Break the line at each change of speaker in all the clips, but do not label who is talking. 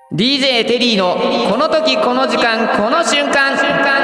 DJ テリーのこの時この時間この瞬間。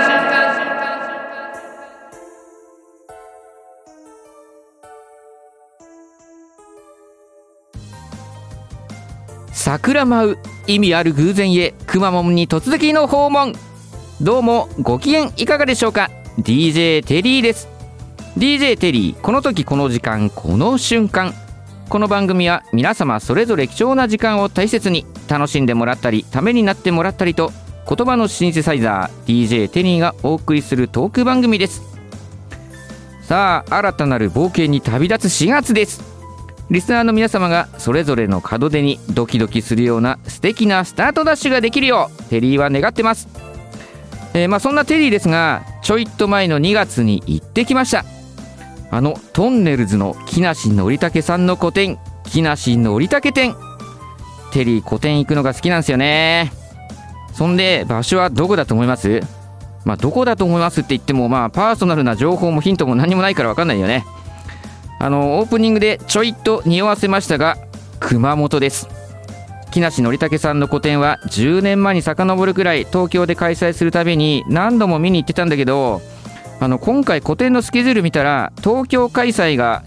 桜舞う意味ある偶然へくまモンに突撃の訪問。どうもご機嫌いかがでしょうか。 DJ テリーです。 DJ テリーこの時この時間この瞬間。この番組は皆様それぞれ貴重な時間を大切に楽しんでもらったりためになってもらったりと、言葉のシンセサイザー DJ テリーがお送りするトーク番組です。さあ新たなる冒険に旅立つ4月です。リスナーの皆様がそれぞれの門出にドキドキするような素敵なスタートダッシュができるようテリーは願ってます。そんなテリーですが、ちょいっと前の2月に行ってきました。トンネルズの木梨憲武さんの個展、木梨憲武展。テリー個展行くのが好きなんですよね。そんで場所はどこだと思います？どこだと思いますって言ってもパーソナルな情報もヒントも何もないから分かんないよね。オープニングでちょいっと匂わせましたが、熊本です。木梨憲武さんの個展は10年前に遡るくらい東京で開催するたびに何度も見に行ってたんだけど、今回個展のスケジュール見たら東京開催が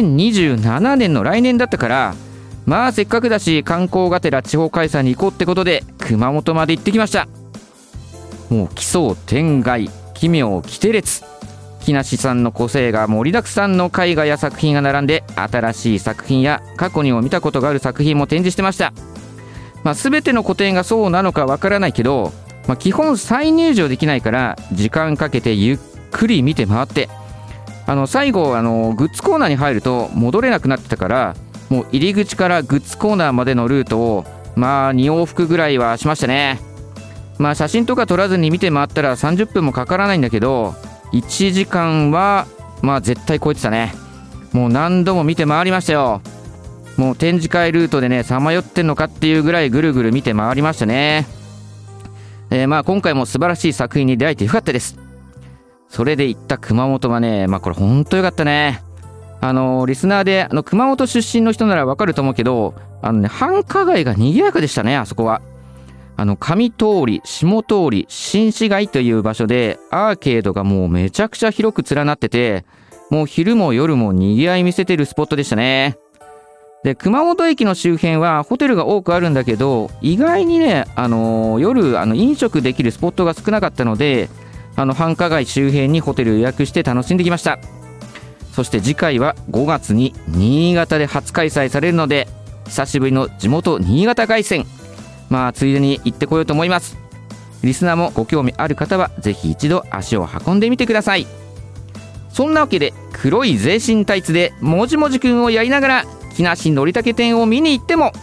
2027年の来年だったから、せっかくだし観光がてら地方開催に行こうってことで熊本まで行ってきました。もう奇想天外奇妙奇天烈、木梨さんの個性が盛りだくさんの絵画や作品が並んで、新しい作品や過去にも見たことがある作品も展示してました。全ての個展がそうなのかわからないけど、基本再入場できないから時間かけてゆっくり見て回って、最後グッズコーナーに入ると戻れなくなってたから、もう入り口からグッズコーナーまでのルートを2往復ぐらいはしましたね。写真とか撮らずに見て回ったら30分もかからないんだけど、1時間は絶対超えてたね。もう何度も見て回りましたよ。もう展示会ルートでねさまよってんのかっていうぐらいぐるぐる見て回りましたね。今回も素晴らしい作品に出会えてよかったです。それで行った熊本はね、これほんとよかったね。リスナーで熊本出身の人ならわかると思うけど、繁華街が賑やかでしたね。あそこは上通り、下通り、新市街という場所でアーケードがもうめちゃくちゃ広く連なってて、もう昼も夜も賑わい見せてるスポットでしたね。で熊本駅の周辺はホテルが多くあるんだけど、意外にね夜飲食できるスポットが少なかったので、繁華街周辺にホテル予約して楽しんできました。そして次回は5月に新潟で初開催されるので、久しぶりの地元新潟凱旋、ついでに行ってこようと思います。リスナーもご興味ある方はぜひ一度足を運んでみてください。そんなわけで黒い全身タイツでもじもじくんをやりながら木梨憲武展を見に行っても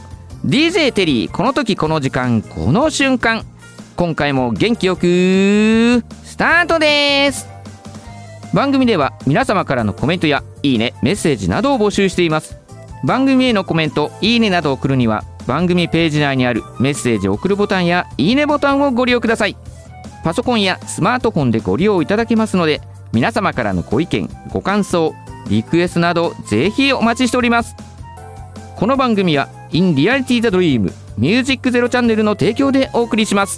DJ テリーこの時この時間この瞬間。今回も元気よくスタートです。番組では皆様からのコメントやいいねメッセージなどを募集しています。番組へのコメントいいねなどを送るには番組ページ内にあるメッセージを送るボタンやいいねボタンをご利用ください。パソコンやスマートフォンでご利用いただけますので、皆様からのご意見ご感想リクエストなどぜひお待ちしております。この番組は In Reality the Dream Music Zero チャンネルの提供でお送りします。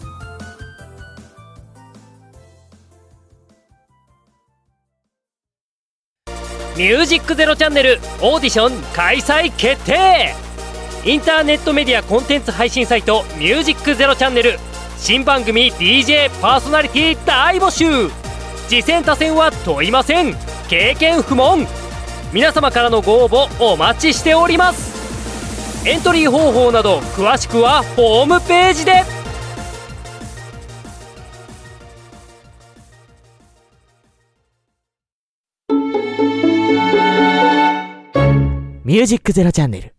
ミュージックゼロチャンネルオーディション開催決定。インターネットメディアコンテンツ配信サイトミュージックゼロチャンネル新番組 DJ パーソナリティ大募集。次戦他戦は問いません。経験不問。皆様からのご応募お待ちしております。エントリー方法など詳しくはホームページで。
ミュージックゼロチャンネル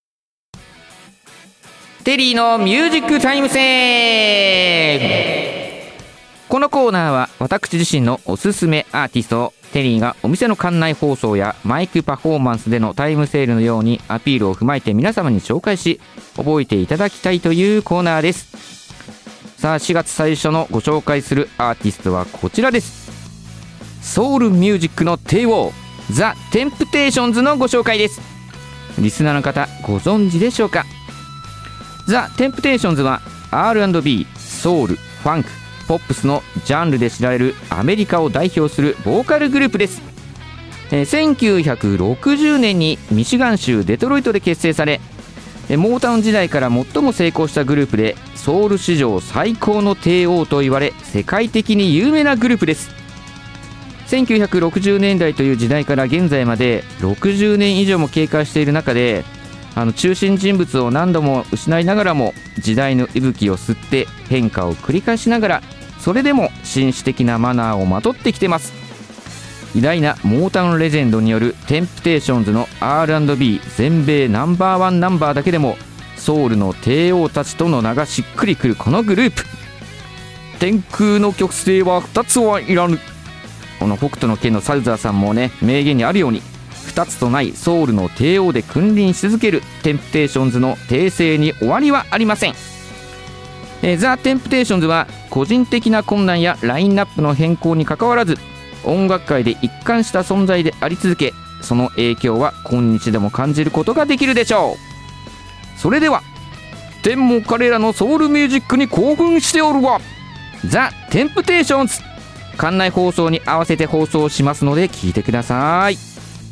テリーのミュージックタイムセール。このコーナーは私自身のおすすめアーティストをテリーがお店の館内放送やマイクパフォーマンスでのタイムセールのようにアピールを踏まえて皆様に紹介し覚えていただきたいというコーナーです。さあ4月最初のご紹介するアーティストはこちらです。ソウルミュージックの帝王ザ・テンプテーションズのご紹介です。リスナーの方ご存知でしょうか。ザ・テンプテーションズは R&B、ソウル、ファンク、ポップスのジャンルで知られるアメリカを代表するボーカルグループです。1960年にミシガン州デトロイトで結成され、モータウン時代から最も成功したグループで、ソウル史上最高の帝王と言われ世界的に有名なグループです。1960年代という時代から現在まで60年以上も経過している中で、中心人物を何度も失いながらも時代の息吹を吸って変化を繰り返しながら、それでも紳士的なマナーをまとってきてます。偉大なモータウンレジェンドによるテンプテーションズの R&B 全米ナンバーワンナンバーだけでもソウルの帝王たちとの名がしっくりくるこのグループ。天空の曲性は2つはいらぬ。この北斗の拳のサウザーさんもね、名言にあるように2つとないソウルの帝王で君臨し続けるテンプテーションズの帝政に終わりはありません。ザ・テンプテーションズは個人的な困難やラインナップの変更にかかわらず音楽界で一貫した存在であり続け、その影響は今日でも感じることができるでしょう。それでは天も彼らのソウルミュージックに興奮しておるわ。ザ・テンプテーションズ、館内放送に合わせて放送しますので聞いてください。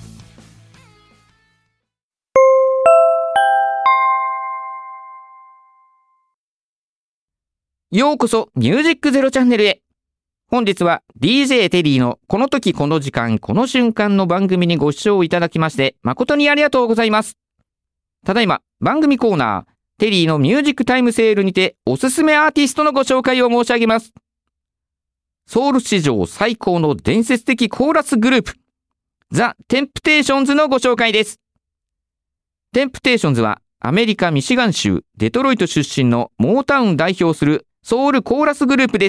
ようこそミュージックゼロチャンネルへ。本日は DJ テリーのこの時この時間この瞬間の番組にご視聴いただきまして誠にありがとうございます。ただいま番組コーナーテリーのミュージックタイムセールにておすすめアーティストのご紹介を申し上げます。ソウル史上最高の伝説的コーラスグループザ・テンプテーションズのご紹介です。テンプテーションズはアメリカミシガン州デトロイト出身のモータウン代表するソウルコーラスグループです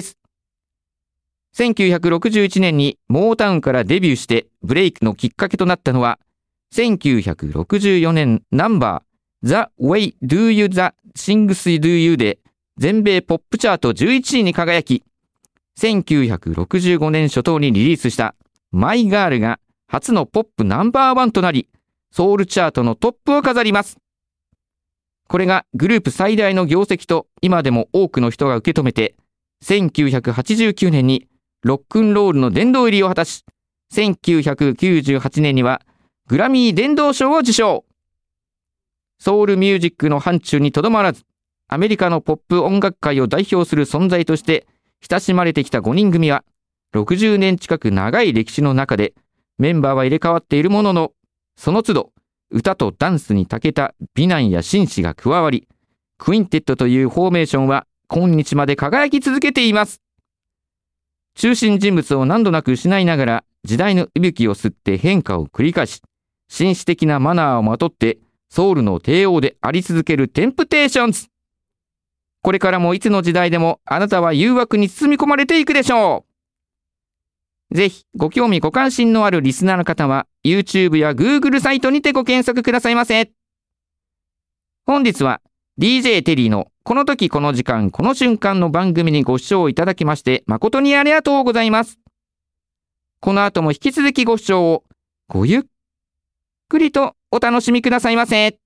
。1961年にモータウンからデビューしてブレイクのきっかけとなったのは、1964年ナンバー The Way Do You The Things Do You で全米ポップチャート11位に輝き、1965年初頭にリリースしたマイガールが初のポップナンバーワンとなり、ソウルチャートのトップを飾ります。これがグループ最大の業績と今でも多くの人が受け止めて、1989年にロックンロールの殿堂入りを果たし、1998年にはグラミー殿堂賞を受賞。ソウルミュージックの範疇にとどまらず、アメリカのポップ音楽界を代表する存在として親しまれてきた5人組は、60年近く長い歴史の中でメンバーは入れ替わっているものの、その都度歌とダンスに長けた美男や紳士が加わり、クインテットというフォーメーションは今日まで輝き続けています。中心人物を何度なく失いながら時代の息吹を吸って変化を繰り返し、紳士的なマナーをまとってソウルの帝王であり続けるテンプテーションズ。これからもいつの時代でもあなたは誘惑に包み込まれていくでしょう。ぜひご興味ご関心のあるリスナーの方は YouTube や Google サイトにてご検索くださいませ。本日は DJ テリーのこの時この時間この瞬間の番組にご視聴いただきまして誠にありがとうございます。この後も引き続きご視聴をごゆっくりとお楽しみくださいませ。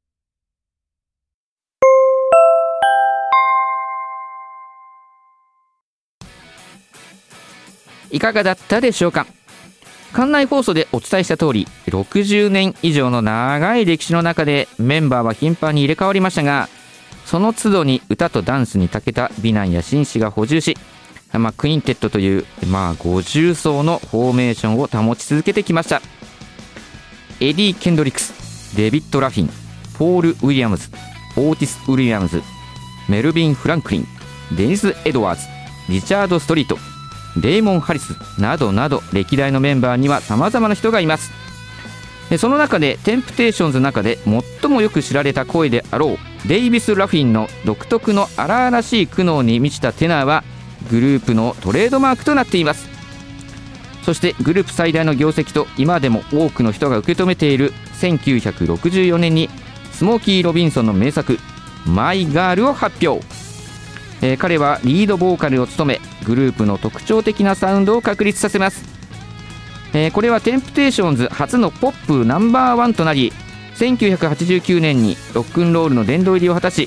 いかがだったでしょうか。館内放送でお伝えした通り、60年以上の長い歴史の中でメンバーは頻繁に入れ替わりましたが、その都度に歌とダンスに長けた美男や紳士が補充し、クインテットという、五重奏のフォーメーションを保ち続けてきました。エディ・ケンドリックス、デビッド・ラフィン、ポール・ウィリアムズ、オーティス・ウィリアムズ、メルビン・フランクリン、デニス・エドワーズ、リチャード・ストリート、レイモン・ハリスなどなど歴代のメンバーには様々な人がいます。その中でテンプテーションズの中で最もよく知られた声であろうデイビス・ラフィンの独特の荒々しい苦悩に満ちたテナーはグループのトレードマークとなっています。そしてグループ最大の業績と今でも多くの人が受け止めている1964年にスモーキー・ロビンソンの名作マイ・ガールを発表。彼はリードボーカルを務めグループの特徴的なサウンドを確立させます。これはテンプテーションズ初のポップナンバーワンとなり、1989年にロックンロールの殿堂入りを果たし、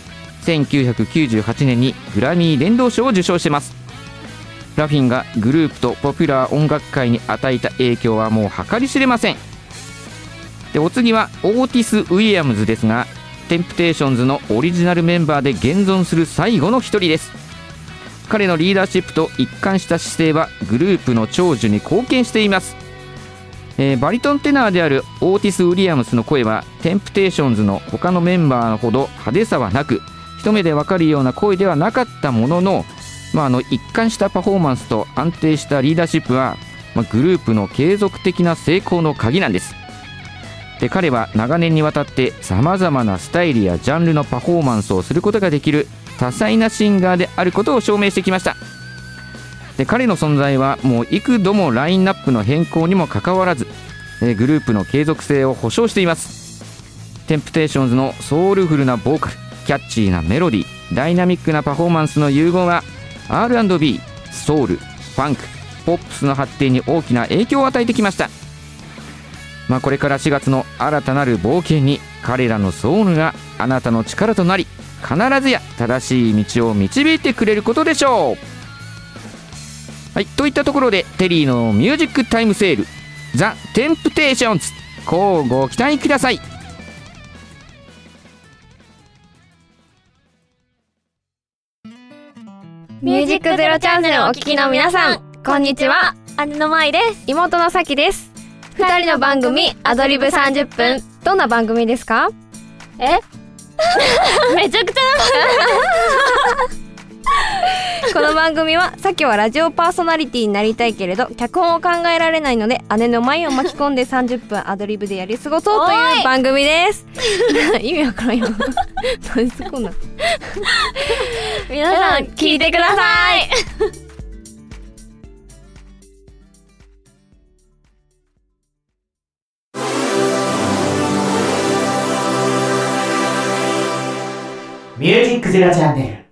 1998年にグラミー連動賞を受賞しています。ラフィンがグループとポピュラー音楽界に与えた影響はもう計り知れません。でお次はオーティス・ウィリアムズですが、テンプテーションズのオリジナルメンバーで現存する最後の一人です。彼のリーダーシップと一貫した姿勢はグループの長寿に貢献しています。バリトンテナーであるオーティス・ウィリアムスの声はテンプテーションズの他のメンバーほど派手さはなく、一目でわかるような声ではなかったものの、一貫したパフォーマンスと安定したリーダーシップは、グループの継続的な成功の鍵なんです。で彼は長年にわたってさまざまなスタイルやジャンルのパフォーマンスをすることができる多彩なシンガーであることを証明してきました。で彼の存在はもう幾度もラインナップの変更にもかかわらずグループの継続性を保証しています。テンプテーションズのソウルフルなボーカル、キャッチーなメロディー、ダイナミックなパフォーマンスの融合は R&B、ソウル、ファンク、ポップスの発展に大きな影響を与えてきました。これから4月の新たなる冒険に彼らのソウルがあなたの力となり、必ずや正しい道を導いてくれることでしょう。はい、といったところでテリーのミュージックタイムセールザ・テンプテーションズ、乞うご期待ください。
ミュージックゼロチャンネルをお聞きの皆さん、こんにちは。姉の舞です。妹のさきです。二人の番組アドリブ30分、どんな番組ですか？めちゃくちゃこの番組は、さきはラジオパーソナリティになりたいけれど脚本を考えられないので、姉の舞を巻き込んで30分アドリブでやり過ごそうという番組です。意味わからんよ。何すこんな皆さん聞いてください。
ミュージックゼロチャンネル。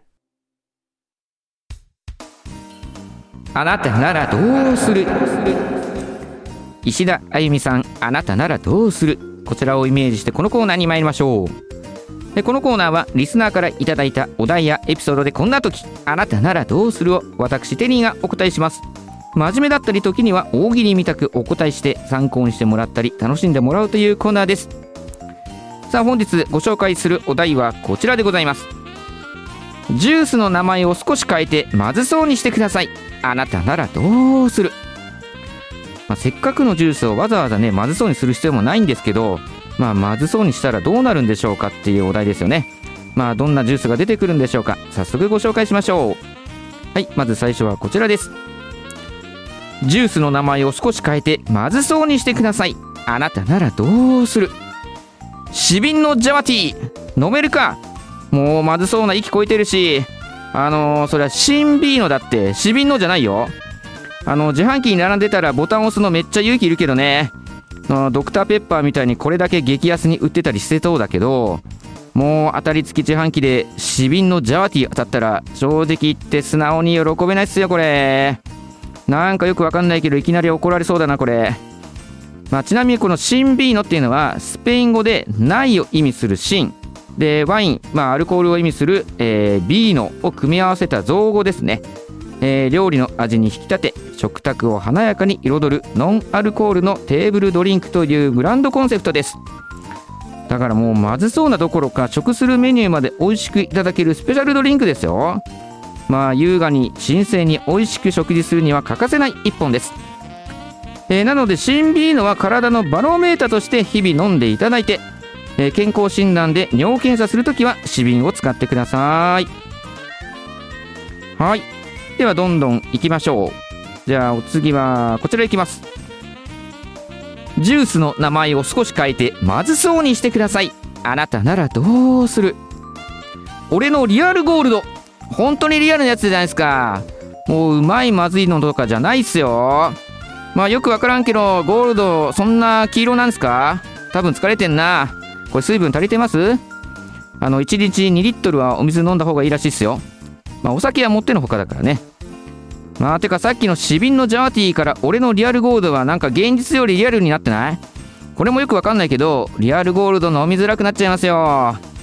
あなたならどうする？石田あゆみさん、あなたならどうする？こちらをイメージしてこのコーナーに参りましょう。でこのコーナーはリスナーからいただいたお題やエピソードで、こんな時あなたならどうするを私テリーがお答えします。真面目だったり時には大喜利みたくお答えして参考にしてもらったり楽しんでもらうというコーナーです。さあ本日ご紹介するお題はこちらでございます。ジュースの名前を少し変えてまずそうにしてください。あなたならどうする？せっかくのジュースをわざわざねまずそうにする必要もないんですけど、まずそうにしたらどうなるんでしょうかっていうお題ですよね。どんなジュースが出てくるんでしょうか。早速ご紹介しましょう。はい、まず最初はこちらです。ジュースの名前を少し変えてまずそうにしてください。あなたならどうする？シビンのジャワティー飲めるか？もうまずそうな息超えてるし、それはシンビーノだって、シビンのじゃないよ。自販機に並んでたらボタン押すのめっちゃ勇気いるけどね。ドクターペッパーみたいにこれだけ激安に売ってたりしてそうだけど、もう当たり付き自販機でシビンのジャワティ当たったら正直言って素直に喜べないっすよこれ。なんかよくわかんないけどいきなり怒られそうだなこれ。ちなみにこのシンビーノっていうのはスペイン語でないを意味するシンで、ワイン、アルコールを意味する、ビーノを組み合わせた造語ですね。料理の味に引き立て食卓を華やかに彩るノンアルコールのテーブルドリンクというブランドコンセプトです。だからもうまずそうなどころか食するメニューまで美味しくいただけるスペシャルドリンクですよ。優雅に新鮮に美味しく食事するには欠かせない一本です。なのでシンビーノは体のバロメーターとして日々飲んでいただいて、健康診断で尿検査するときはシビンを使ってください。はい、ではどんどんいきましょう。じゃあお次はこちらいきます。ジュースの名前を少し変えてまずそうにしてください。あなたならどうする？俺のリアルゴールド、本当にリアルなやつじゃないですか。もううまいまずいのとかじゃないっすよ。よくわからんけどゴールドそんな黄色なんですか？多分疲れてんな。これ水分足りてます？1日2リットルはお水飲んだ方がいいらしいっすよ。お酒はもってのほかだからね。てかさっきのシビンのジャワティーから俺のリアルゴールドはなんか現実よりリアルになってない？これもよくわかんないけどリアルゴールド飲みづらくなっちゃいますよ。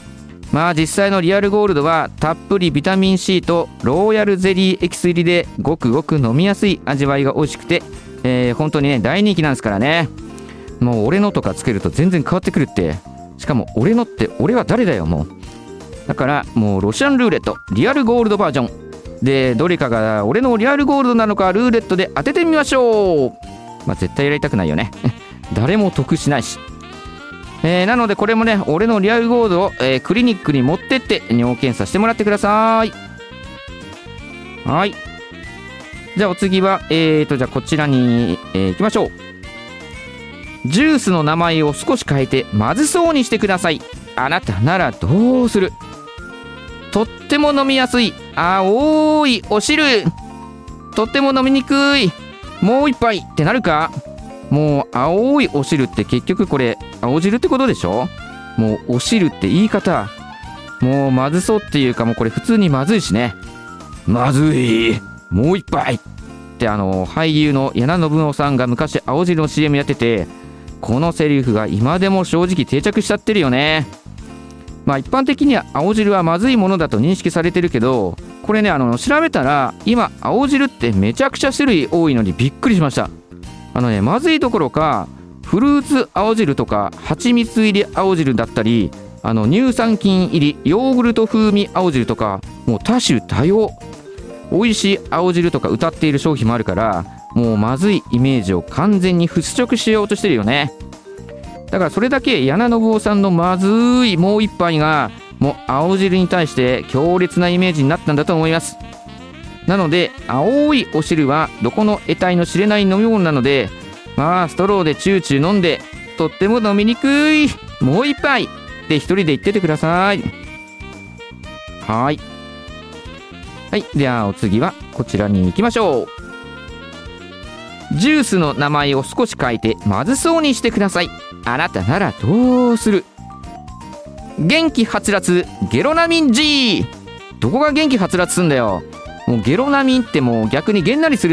まあ実際のリアルゴールドはたっぷりビタミン C とローヤルゼリーエキス入りでごくごく飲みやすい味わいが美味しくて、本当にね大人気なんですからね。もう俺のとかつけると全然変わってくるって。しかも俺のって俺は誰だよもう。だからもうロシアンルーレットリアルゴールドバージョンで、どれかが俺のリアルゴールドなのかルーレットで当ててみましょう。まあ絶対やりたくないよね誰も得しないし、なのでこれもね俺のリアルゴールドを、クリニックに持ってって尿検査してもらってください。はい、じゃあお次はじゃあこちらに、行きましょう。ジュースの名前を少し変えてまずそうにしてください。あなたならどうする？とっても飲みやすい青いお汁、とっても飲みにくいもう一杯ってなるか？もう青いお汁って結局これ青汁ってことでしょ。もうお汁って言い方もうまずそうっていうか、もうこれ普通にまずいしね。まずいもう一杯って俳優の矢野信夫さんが昔青汁の CM やってて、このセリフが今でも正直定着しちゃってるよね。まあ一般的には青汁はまずいものだと認識されてるけど、これね調べたら今青汁ってめちゃくちゃ種類多いのにびっくりしました。まずいどころかフルーツ青汁とか蜂蜜入り青汁だったり、乳酸菌入りヨーグルト風味青汁とか、もう多種多様美味しい青汁とか歌っている商品もあるから、もうまずいイメージを完全に払拭しようとしてるよね。だからそれだけ矢野信夫さんのまずいもう一杯がもう青汁に対して強烈なイメージになったんだと思います。なので青いお汁はどこの得体の知れない飲み物なので、まあストローでチューチュー飲んでとっても飲みにくいもう一杯って一人で言っててください。はい、ではお次はこちらに行きましょう。ジュースの名前を少し変えてまずそうにしてください。あなたならどうする？元気はつらつゲロナミン G。 どこが元気はつらつすんだよ。もうゲロナミンってもう逆にげんなりするって、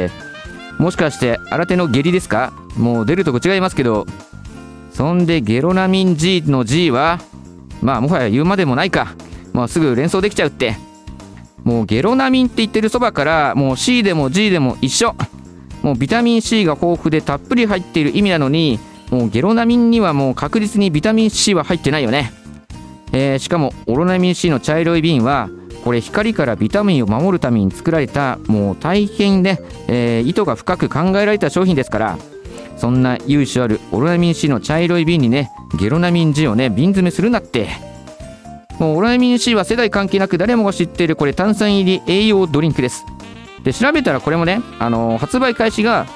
もしかして新手の下痢ですか？もう出るとこ違いますけど。そんでゲロナミン G の G はまあもはや言うまでもないか。まあすぐ連想できちゃうって。もうゲロナミンって言ってるそばからもう C でも G でも一緒。もうビタミン C が豊富でたっぷり入っている意味なのに、もうゲロナミンにはもう確実にビタミン C は入ってないよね。しかもオロナミン C の茶色い瓶はこれ光からビタミンを守るために作られたもう大変ね、意図が深く考えられた商品ですから、そんな由緒あるオロナミン C の茶色い瓶にねゲロナミン G をね瓶詰めするなって。もうオロナミン C は世代関係なく誰もが知っているこれ炭酸入り栄養ドリンクです。で調べたらこれもね、発売開始が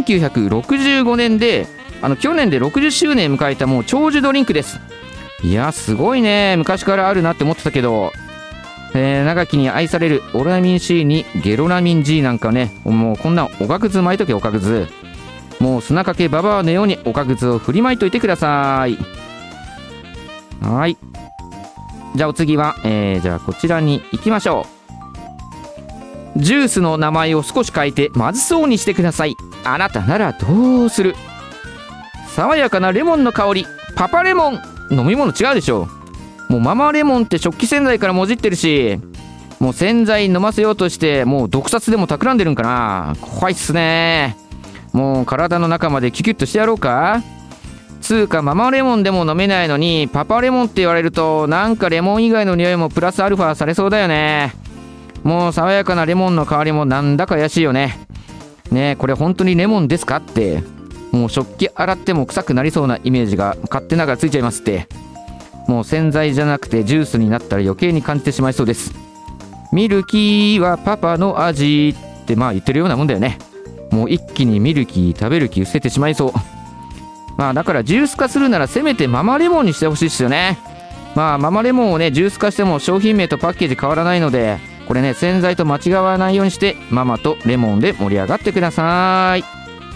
1965年で去年で60周年迎えたもう長寿ドリンクです。いやすごいね、昔からあるなって思ってたけど、長きに愛されるオロナミン C にゲロナミン G なんかね、もうこんなおかくず巻いとけおかくず。もう砂かけババアのようにおかくずを振りまいといてください。はい、じゃあお次は、じゃあこちらに行きましょう。ジュースの名前を少し変えてまずそうにしてください。あなたならどうする？爽やかなレモンの香りパパレモン。飲み物違うでしょ。もうママレモンって食器洗剤からもじってるし、もう洗剤飲ませようとしてもう毒殺でも企んでるんかな。怖いっすね。もう体の中までキュキュッとしてやろうか。つうかママレモンでも飲めないのにパパレモンって言われるとなんかレモン以外の匂いもプラスアルファされそうだよね。もう爽やかなレモンの香りもなんだか怪しいよね。ねえこれ本当にレモンですかって。もう食器洗っても臭くなりそうなイメージが勝手ながらついちゃいますって。もう洗剤じゃなくてジュースになったら余計に感じてしまいそうです。ミルキーはパパの味ってまあ言ってるようなもんだよね。もう一気にミルキー食べる気失せてしまいそう。まあだからジュース化するならせめてママレモンにしてほしいですよね。まあママレモンをねジュース化しても商品名とパッケージ変わらないので、これね洗剤と間違わないようにしてママとレモンで盛り上がってください。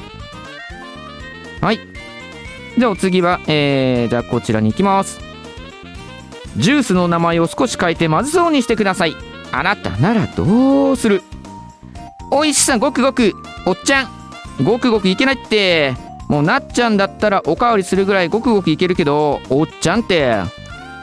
はい、じゃあお次は、じゃあこちらに行きます。ジュースの名前を少し変えてまずそうにしてください。あなたならどうする？おいしさごくごく。おっちゃんごくごくいけないって。もうなっちゃんだったらおかわりするぐらいごくごくいけるけど、おっちゃんって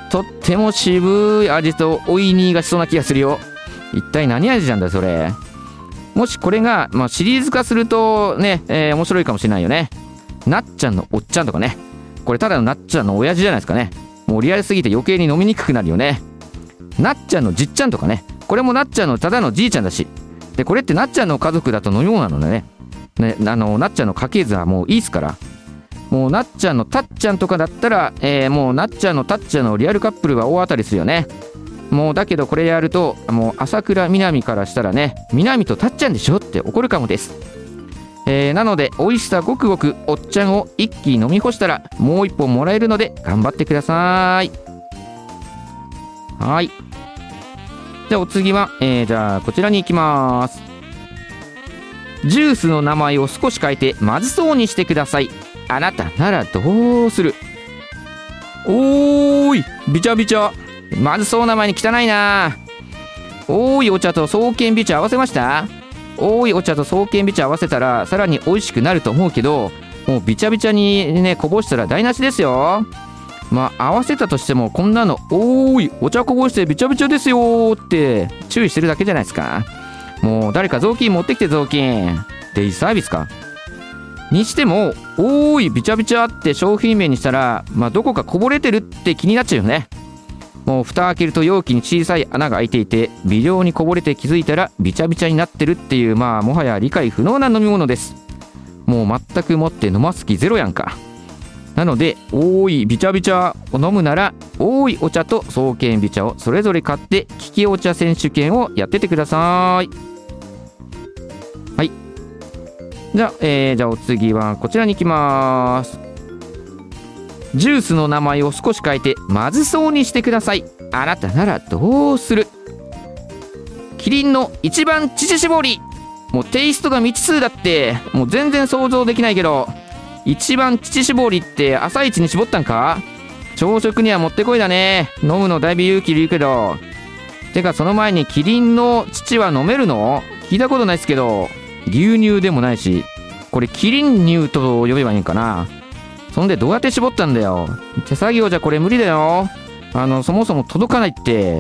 とっても渋い味とおいにがしそうな気がするよ。一体何味なんだそれ。もしこれが、シリーズ化するとね、面白いかもしれないよね。なっちゃんのおっちゃんとかね。これただのなっちゃんの親父じゃないですかね。もうリアルすぎて余計に飲みにくくなるよね。なっちゃんのじっちゃんとかね。これもなっちゃんのただのじいちゃんだし。でこれってなっちゃんの家族だと飲み物なのでね。なっちゃんの家系図はもういいっすから。もうなっちゃんのたっちゃんとかだったら、もうなっちゃんのたっちゃんのリアルカップルは大当たりするよね。もうだけどこれやるともう朝倉みなみからしたらね、みなみとたっちゃんでしょって怒るかもです。なので美味しさごくごくおっちゃんを一気に飲み干したらもう一本もらえるので頑張ってください。はい。じゃあお次は、じゃあこちらに行きます。ジュースの名前を少し変えてまずそうにしてください。あなたならどうする？おーい、びちゃびちゃ。まずそうな前に汚いな。おーいお茶と爽健美茶合わせました？おーいお茶と爽健美茶合わせたらさらに美味しくなると思うけど、もうびちゃびちゃにねこぼしたら台無しですよ。合わせたとしてもこんなのおーいお茶こぼしてびちゃびちゃですよって注意してるだけじゃないですか。もう誰か雑巾持ってきて。雑巾デイサービスかにしてもおーいびちゃびちゃって商品名にしたら、どこかこぼれてるって気になっちゃうよね。もう蓋開けると容器に小さい穴が開いていて微量にこぼれて気づいたらびちゃびちゃになってるっていう、もはや理解不能な飲み物です。もう全くもって飲ます気ゼロやんか。なのでおーいびちゃびちゃを飲むならおーいお茶と爽健美茶をそれぞれ買って利きお茶選手権をやっててください。はい。じゃあお次はこちらに行きます。ジュースの名前を少し変えてまずそうにしてください。あなたならどうする？キリンの一番乳搾り。もうテイストが未知数だってもう全然想像できないけど、一番乳搾りって朝一に絞ったんか？朝食にはもってこいだね。飲むのだいぶ勇気いるけど。てかその前にキリンの乳は飲めるの？聞いたことないですけど。牛乳でもないし、これキリン乳と呼べばいいんかな。そんでどうやって絞ったんだよ。手作業じゃこれ無理だよ。そもそも届かないって。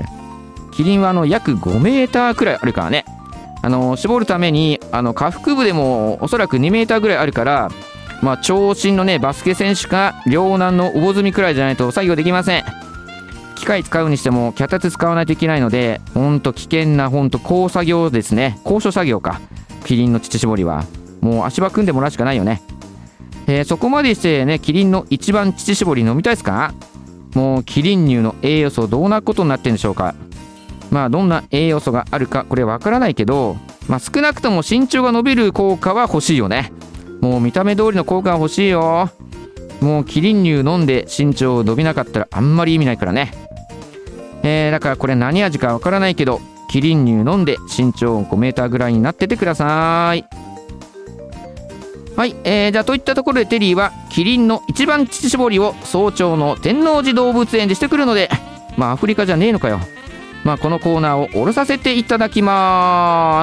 キリンは約5メーターくらいあるからね。絞るために下腹部でもおそらく2メーターぐらいあるから、長身のねバスケ選手か両男のおぼずみくらいじゃないと作業できません。機械使うにしても脚立使わないといけないので、ほんと危険な高作業ですね。高所作業か。キリンの乳搾りはもう足場組んでもらうしかないよね。そこまでしてねキリンの一番乳搾り飲みたいですか？もうキリン乳の栄養素どうなことになってるんでしょうか。どんな栄養素があるかこれわからないけど、少なくとも身長が伸びる効果は欲しいよね。もう見た目通りの効果は欲しいよ。もうキリン乳飲んで身長伸びなかったらあんまり意味ないからね。だからこれ何味かわからないけどキリン乳飲んで身長5メーターぐらいになっててください。はい、じゃあといったところでテリーはキリンの一番乳搾りを早朝の天王寺動物園でしてくるので、アフリカじゃねえのかよ。このコーナーを下ろさせていただきます。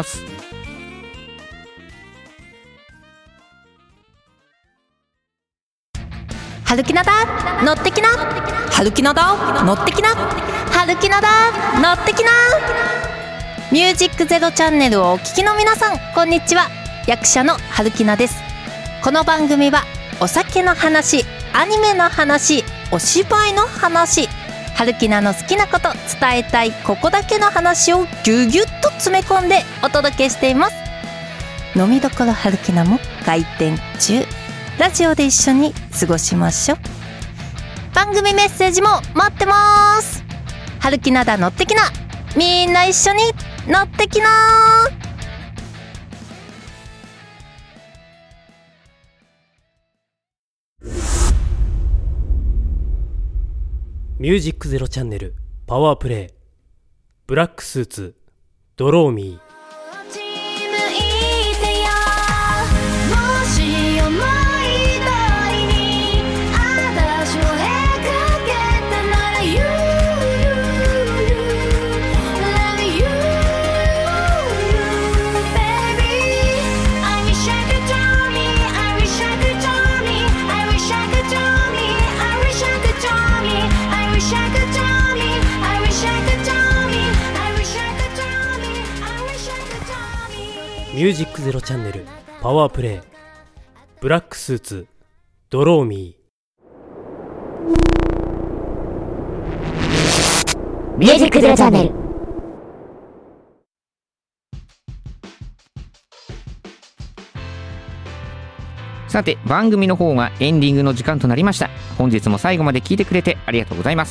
春キナだ乗ってきな、春キナだ乗ってきな、春キナだ乗ってきな。ミュージックゼロチャンネルをお聞きの皆さん、こんにちは。役者の春キナです。この番組はお酒の話、アニメの話、お芝居の話、春キナの好きなこと、伝えたいここだけの話をぎゅぎゅっと詰め込んでお届けしています。飲みどころ春キナも開店中。ラジオで一緒に過ごしましょう。番組メッセージも待ってます。春キナだ乗ってきな、みんな一緒に乗ってきな。
ミュージックゼロチャンネルパワープレイブラックスーツドローミー。
I wish I could
ミュージックゼロチャンネルパワープレイブラックスーツドローミ
ミュージックゼロチャンネル。
さて番組の方がエンディングの時間となりました。本日も最後まで聞いてくれてありがとうございます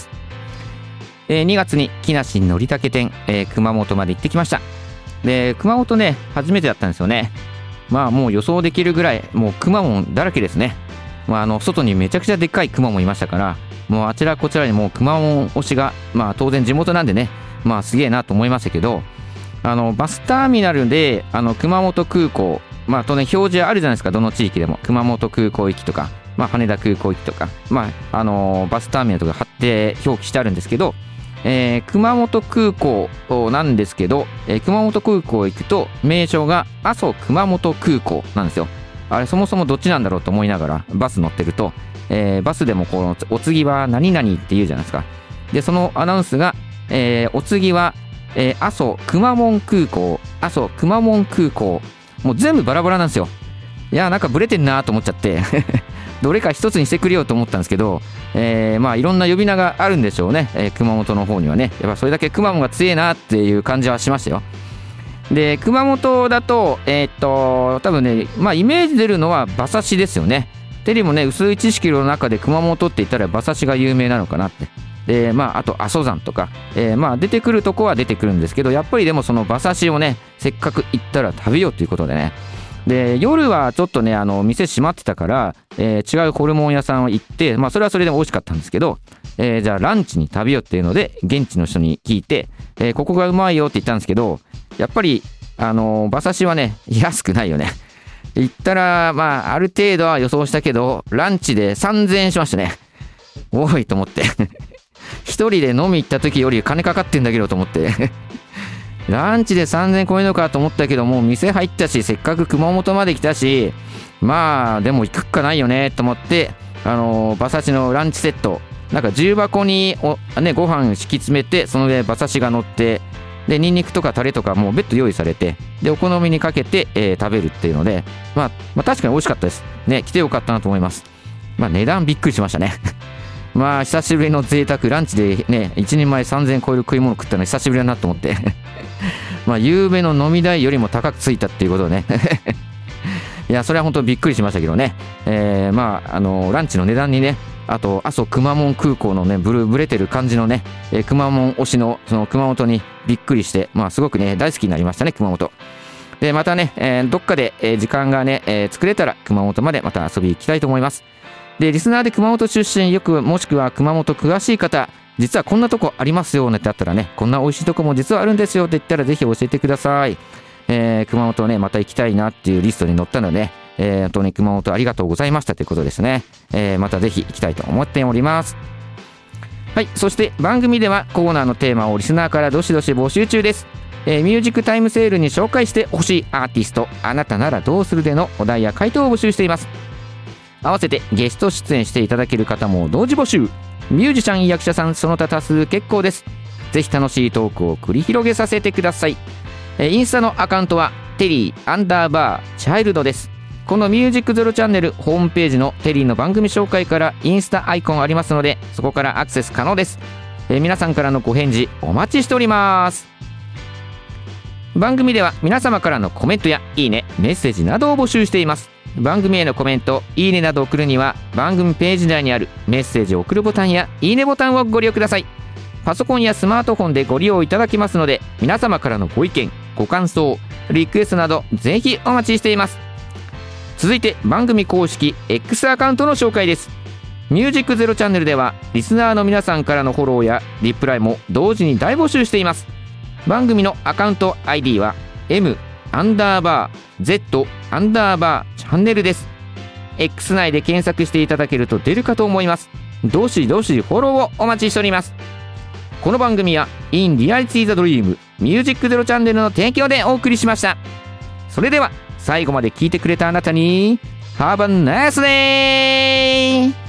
。2月に木梨憲武店、熊本まで行ってきました。で熊本ね初めてだったんですよね。まあもう予想できるぐらいもうくまモンだらけですね。外にめちゃくちゃでっかいくまモンいましたから、もうあちらこちらにもうくまモン推しが当然地元なんでねすげえなと思いましたけど、バスターミナルで熊本空港当然表示あるじゃないですか。どの地域でも熊本空港行きとか、羽田空港行きとか、バスターミナルとか貼って表記してあるんですけど、熊本空港なんですけど、熊本空港行くと名称が阿蘇熊本空港なんですよ。あれそもそもどっちなんだろうと思いながらバス乗ってると、バスでもこのお次は何々って言うじゃないですか。でそのアナウンスが、お次は、阿蘇熊本空港、阿蘇熊本空港、もう全部バラバラなんですよ。いやなんかブレてんなと思っちゃってどれか一つにしてくれようと思ったんですけど、いろんな呼び名があるんでしょうね、熊本の方にはね。やっぱそれだけくまモンが強えなっていう感じはしましたよ。で熊本だと多分ねイメージ出るのは馬刺しですよね。テリーもね薄い知識の中で熊本って言ったら馬刺しが有名なのかなって。であと阿蘇山とか、出てくるとこは出てくるんですけど、やっぱりでもその馬刺しをねせっかく行ったら食べようということでね。で夜はちょっとね店閉まってたから、違うホルモン屋さんを行って、それはそれでも美味しかったんですけど、じゃあランチに食べようっていうので現地の人に聞いて、ここがうまいよって言ったんですけど、やっぱり馬刺しはね安くないよね。行ったらある程度は予想したけどランチで3000円しましたね。多いと思って一人で飲み行った時より金かかってんだけどと思ってランチで3000円超えるのかと思ったけど、もう店入ったしせっかく熊本まで来たしでも行くっかないよねと思って、馬刺しのランチセットなんか重箱にご飯敷き詰めて、その上馬刺しが乗って、でニンニクとかタレとかもう別途用意されて、でお好みにかけて、食べるっていうので確かに美味しかったですね。来てよかったなと思います。値段びっくりしましたね久しぶりの贅沢ランチでね1人前3000円超える食い物食ったの久しぶりだなと思って夕べの飲み代よりも高くついたっていうことでねいやそれは本当びっくりしましたけどね。ランチの値段にね、あと阿蘇熊本空港のねブレてる感じのね、熊本推しのその熊本にびっくりして、すごくね大好きになりましたね熊本で。またね、どっかで、時間がね、作れたら熊本までまた遊び行きたいと思います。でリスナーで熊本出身もしくは熊本詳しい方、実はこんなとこありますよってあったらね、こんな美味しいとこも実はあるんですよって言ったらぜひ教えてください。熊本ねまた行きたいなっていうリストに載ったので、本当に熊本ありがとうございましたということですね。またぜひ行きたいと思っております。はい、そして番組ではコーナーのテーマをリスナーからどしどし募集中です。ミュージックタイムセールに紹介してほしいアーティスト、あなたならどうするでのお題や回答を募集しています。合わせてゲスト出演していただける方も同時募集。ミュージシャン、役者さんその他多数結構です。ぜひ楽しいトークを繰り広げさせてください。インスタのアカウントはテリー_チャイルドです。このミュージックゼロチャンネルホームページのテリーの番組紹介からインスタアイコンありますので、そこからアクセス可能です。皆さんからのご返事お待ちしております。番組では皆様からのコメントやいいね、メッセージなどを募集しています。番組へのコメント、いいねなどを送るには番組ページ内にあるメッセージを送るボタンやいいねボタンをご利用ください。パソコンやスマートフォンでご利用いただけますので、皆様からのご意見、ご感想、リクエストなどぜひお待ちしています。続いて番組公式 X アカウントの紹介です。ミュージックゼロチャンネルではリスナーの皆さんからのフォローやリプライも同時に大募集しています。番組のアカウント ID は M_Z_チャンネルです。 X 内で検索していただけると出るかと思います。どしどしフォローをお待ちしております。この番組は In Reality the Dream ミュージックゼロチャンネルの提供でお送りしました。それでは最後まで聞いてくれたあなたに Have a nice day!